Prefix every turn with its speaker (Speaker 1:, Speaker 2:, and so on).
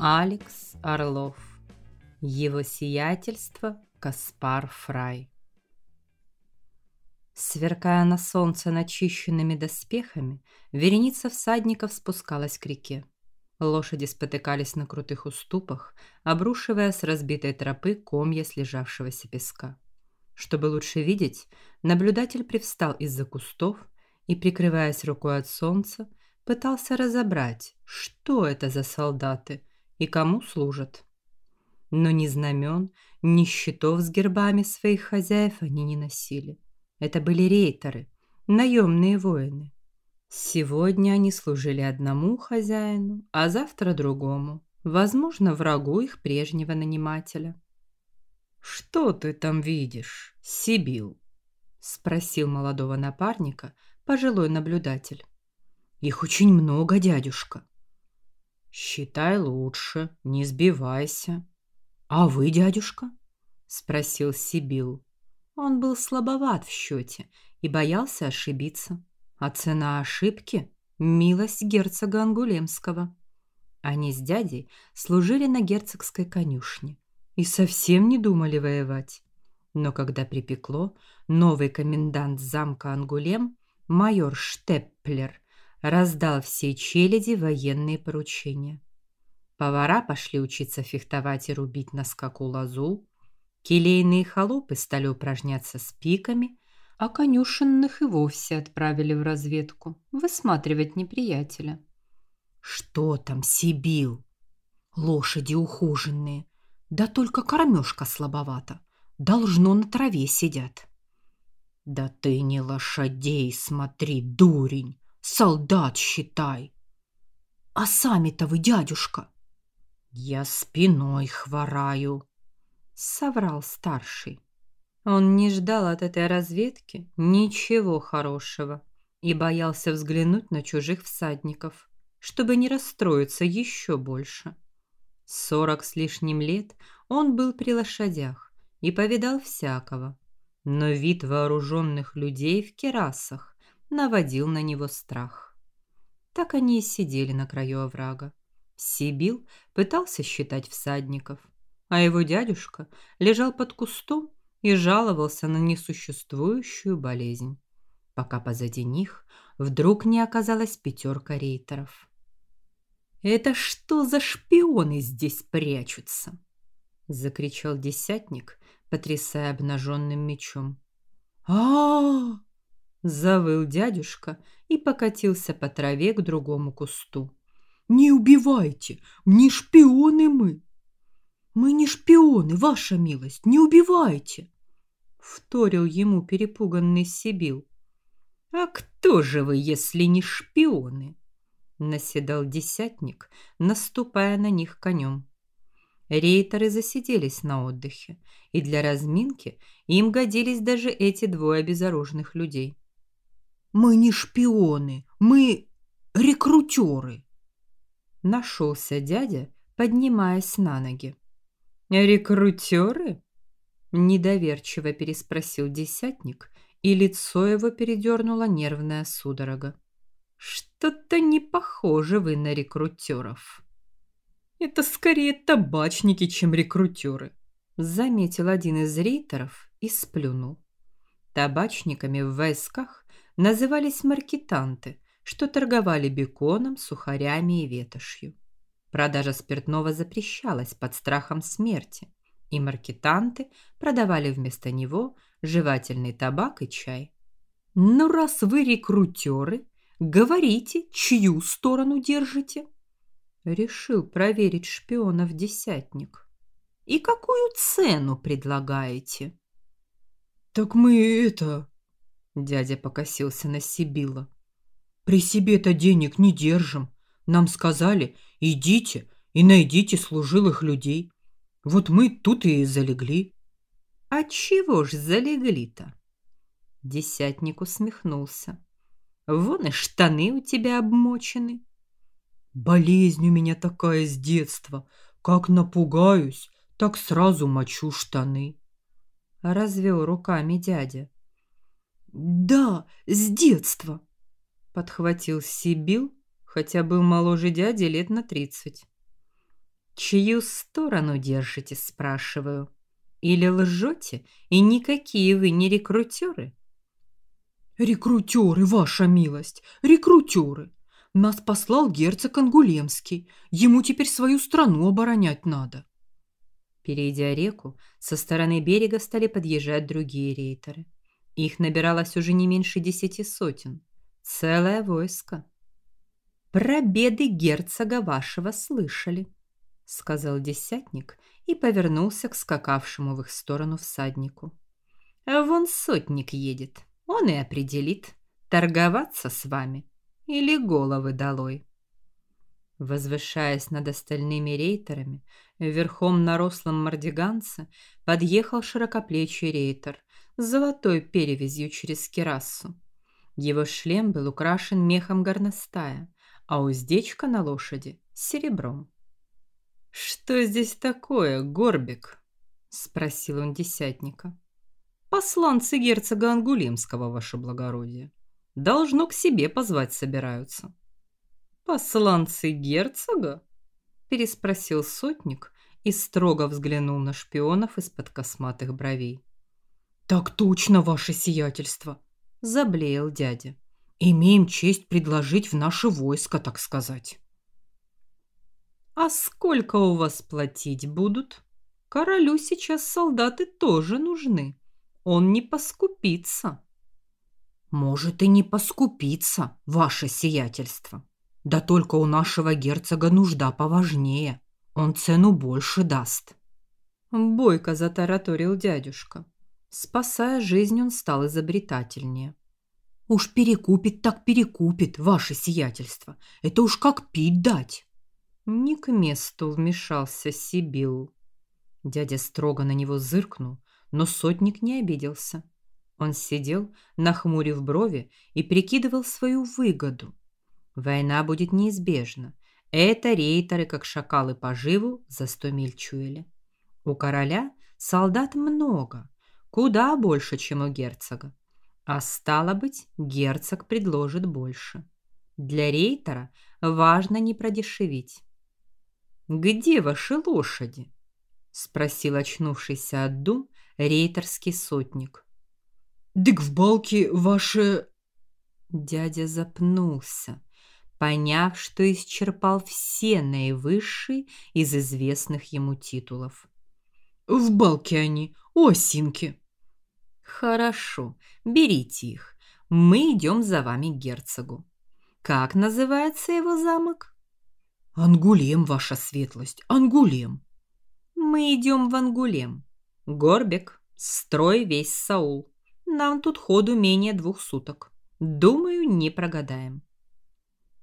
Speaker 1: Алекс Орлов. Его сиятельство Каспар Фрай. Сверкая на солнце начищенными доспехами, вереница всадников спускалась к реке. Лошади спотыкались на крутых уступах, обрушивая с разбитой тропы комья слежавшегося песка. Чтобы лучше видеть, наблюдатель привстал из-за кустов и, прикрываясь рукой от солнца, пытался разобрать, что это за солдаты и кому служат. Но ни знамен, ни щитов с гербами своих хозяев они не носили. Это были рейтеры, наемные воины. Сегодня они служили одному хозяину, а завтра другому, возможно, врагу их прежнего нанимателя. «Что ты там видишь, Сибил?» – спросил молодого напарника пожилой наблюдатель. «Их очень много, дядюшка». «Считай лучше, не сбивайся». «А вы, дядюшка?» – спросил Сибил. Он был слабоват в счете и боялся ошибиться. А цена ошибки – милость герцога Ангулемского. Они с дядей служили на герцогской конюшне и совсем не думали воевать. Но когда припекло, новый комендант замка Ангулем, майор Штепплер, раздал всей челяди военные поручения. Повара пошли учиться фехтовать и рубить на скаку лозу, келейные холопы стали упражняться с пиками, а конюшенных и вовсе отправили в разведку высматривать неприятеля. «Что там, Сибил? Лошади ухоженные, да только кормежка слабовата, должно на траве сидят». «Да ты не лошадей смотри, дурень, солдат считай». «А сами-то вы, дядюшка?» «Я спиной хвораю», — соврал старший. Он не ждал от этой разведки ничего хорошего и боялся взглянуть на чужих всадников, чтобы не расстроиться еще больше. 40 с лишним лет он был при лошадях и повидал всякого, но вид вооруженных людей в кирасах наводил на него страх. Так они и сидели на краю оврага. Сибил пытался считать всадников, а его дядюшка лежал под кустом и жаловался на несуществующую болезнь, пока позади них вдруг не оказалась 5 рейтеров. «Это что за шпионы здесь прячутся?» – закричал десятник, потрясая обнаженным мечом. «А-а-а!» – завыл дядюшка и покатился по траве к другому кусту. «Не убивайте! Не шпионы мы!» «Мы не шпионы, ваша милость, не убивайте!» вторил ему перепуганный Сибил. «А кто же вы, если не шпионы?» наседал десятник, наступая на них конем. Рейтеры засиделись на отдыхе, и для разминки им годились даже эти 2 обезоруженных людей. «Мы не шпионы, мы рекрутеры!» нашелся дядя, поднимаясь на ноги. «Рекрутеры?» – недоверчиво переспросил десятник, и лицо его передернула нервная судорога. «Что-то не похоже вы на рекрутеров». «Это скорее табачники, чем рекрутеры», – заметил один из рейтеров и сплюнул. Табачниками в войсках назывались маркетанты, что торговали беконом, сухарями и ветошью. Продажа спиртного запрещалась под страхом смерти, и маркетанты продавали вместо него жевательный табак и чай. «Ну, раз вы рекрутеры, говорите, чью сторону держите?» Решил проверить шпионов десятник. «И какую цену предлагаете?» «Так мы это...» Дядя покосился на Сибила. «При себе-то денег не держим. Нам сказали, идите и найдите служилых людей. Вот мы тут и залегли». «А чего ж залегли-то?» Десятник усмехнулся. «Вон и штаны у тебя обмочены». «Болезнь у меня такая с детства. Как напугаюсь, так сразу мочу штаны», — развел руками дядя. «Да, с детства», — подхватил Сибил, хотя был моложе дяди лет на 30. Чью сторону держите, спрашиваю? Или лжете, и никакие вы не рекрутеры?
Speaker 2: Рекрутеры, ваша милость, рекрутеры. Нас послал герцог Ангулемский. Ему теперь свою страну оборонять надо.
Speaker 1: Перейдя реку, со стороны берега стали подъезжать другие рейтеры. Их набиралось уже не меньше 10 сотен. Целое войско. «Про беды герцога вашего слышали», — сказал десятник и повернулся к скакавшему в их сторону всаднику. «Вон сотник едет, он и определит, торговаться с вами или головы долой». Возвышаясь над остальными рейтерами, верхом на рослом мардиганце подъехал широкоплечий рейтер с золотой перевязью через кирасу. Его шлем был украшен мехом горностая, а уздечка на лошади – серебром. «Что здесь такое, Горбик?» – спросил он десятника. «Посланцы герцога Ангулемского, ваше благородие. Должно к себе позвать собираются». «Посланцы герцога?» – переспросил сотник и строго взглянул на шпионов из-под косматых бровей.
Speaker 2: «Так точно, ваше сиятельство!»
Speaker 1: – заблеял дядя.
Speaker 2: «Имеем честь предложить в наше войско, так сказать».
Speaker 1: «А сколько у вас платить будут? Королю сейчас солдаты тоже нужны. Он не поскупится».
Speaker 2: «Может и не поскупиться, ваше сиятельство. Да только у нашего герцога нужда поважнее. Он цену больше даст».
Speaker 1: Бойко затараторил дядюшка. Спасая жизнь, он стал изобретательнее.
Speaker 2: «Уж перекупит так перекупит, ваше сиятельство. Это уж как пить дать».
Speaker 1: Не к месту вмешался Сибил. Дядя строго на него зыркнул, но сотник не обиделся. Он сидел, нахмурив брови, и прикидывал свою выгоду. Война будет неизбежна. Это рейтеры, как шакалы поживу, за 100 миль чуяли. У короля солдат много, куда больше, чем у герцога. А стало быть, герцог предложит больше. Для рейтера важно не продешевить. «Где ваши лошади?» – спросил очнувшийся от дум рейтерский сотник.
Speaker 2: «Дык в балке ваше...»
Speaker 1: Дядя запнулся, поняв, что исчерпал все наивысшие из известных ему титулов.
Speaker 2: «В балке они, у осинки».
Speaker 1: «Хорошо, берите их. Мы идем за вами к герцогу. Как называется его замок?»
Speaker 2: «Ангулем, ваша светлость, Ангулем».
Speaker 1: «Мы идем в Ангулем. Горбек, строй весь Саул. Нам тут ходу менее 2 суток. Думаю, не прогадаем».